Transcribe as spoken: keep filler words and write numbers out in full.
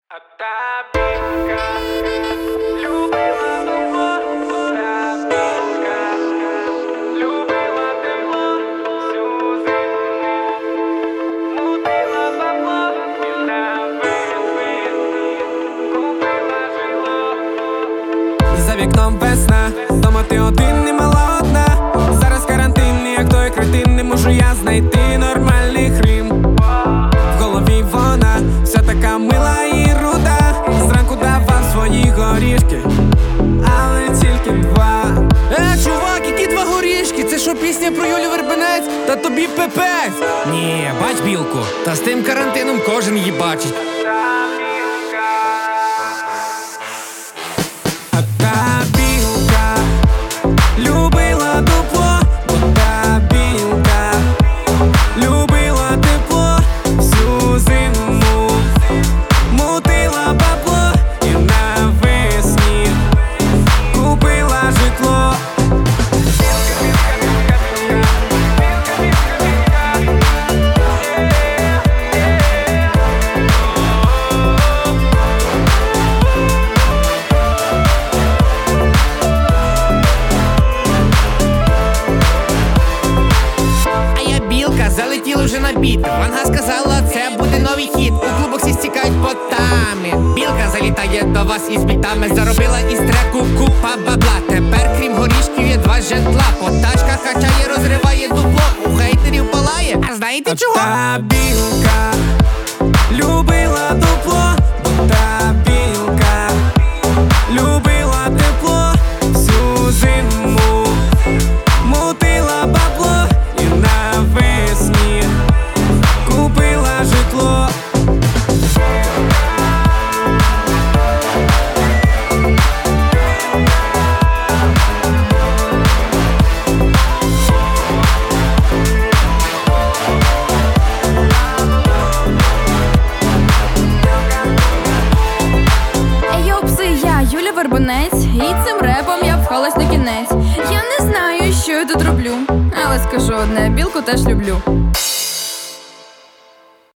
А та білка любила тепло, та білка любила тепло, всю зиму мутила бабло і на весні купила житло. За вікном весна, дома ти один і мала одна. Зараз карантин, як той кретин, не можу я знайти нормальний хрім. В голові вона вся така мила і руда. Зранку давав свої горішки, але тільки два. Е, чувак, які два горішки? Це що, пісня про Юлю Вербенець? Та тобі пипець! Ні, бач білку, та з тим карантином кожен її бачить. А та білка любила дупло, бо та білка любила тепло, всю зиму мутила бабло і навесні купила житло. А я білка, залетіла вже на біт. Ванга сказала, це буде новий хіт. У клубах всі стікають потами. Білка залітає до вас із бітами. Заробила із треку купа бабла. Тепер, крім горішків, є два житла. По тачках качає, розриває дупло. У хейтерів палає. А знаєте чого? Та білка любила дупло, бо та білка любила тепло, всю зиму мутила бабло і навесні купила житло. Ейо, пси, я Юля Вербенець, і цим репом я впхалась на кінець. Я не знаю, що я тут роблю, але скажу одне, білку теж люблю.